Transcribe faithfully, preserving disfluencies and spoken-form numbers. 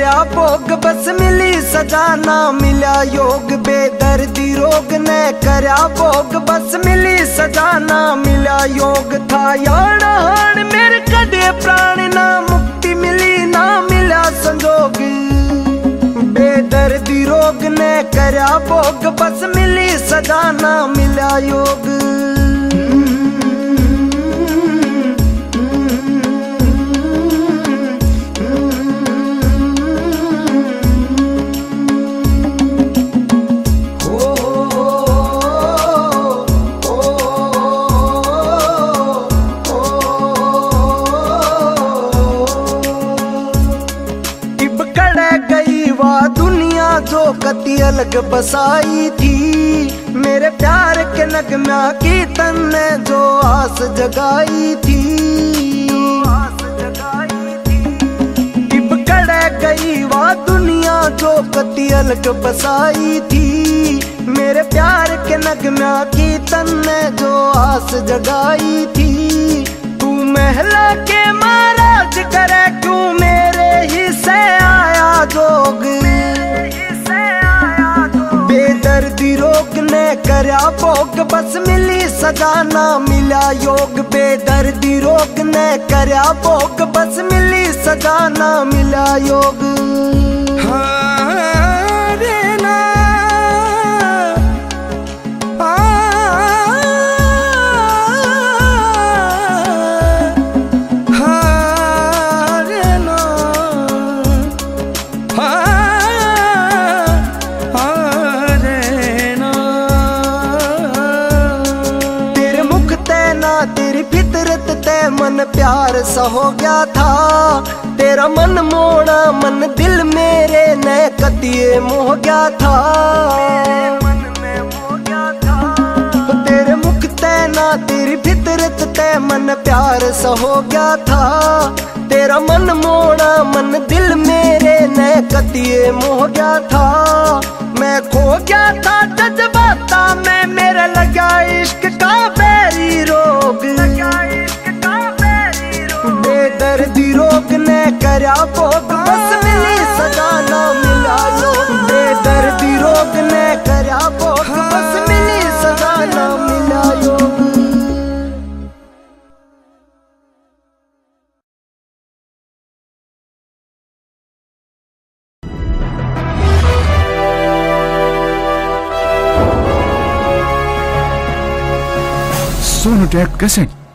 करया भोग बस मिली सजा ना मिला योग। बेदर्दी रोग ने करया भोग बस मिली सजा ना मिला योग। था यार हाण मेरे कदे प्राण ना मुक्ति मिली ना मिला संजोग। बेदर्दी रोग ने करया भोग बस मिली सजा ना मिला योग। जो कति अलग बसाई थी मेरे प्यार के नगम्या की तन ने जो आस जगाई थी। इब कड़े गई वह दुनिया जो कति अलग बसाई थी मेरे प्यार के नगम्या की तन ने जो आस जगाई थी। तू महला के महाराज करे क्यों मेरे ही से आया जोग। बेदर्दी रोग ने करया भोग बस मिली सजा ना मिला योग। बेदर्दी रोग ने करया भोग बस मिली सजा ना मिला योग। हाँ रे ना हाँ रे ना तेरी फितरत ते मन प्यार सा हो गया था। तेरा मन मोड़ा मन दिल मेरे ने कतिये मोह गया था। तेरे मुख ते ना तेरी फितरत ते मन प्यार सा हो गया था। तेरा मन मोड़ा मन दिल मेरे ने कतिये मोह गया था। मैं खो गया था जज्बाता में मेरे लगा इश्क का बैरी रोग। बेदर्दी रोग ने करया भोग बस मिली सजा ना मिला योग। बेदर्दी रोग ने करया भोग बस मिली सजा ना मिला योग। Sonotek cassette.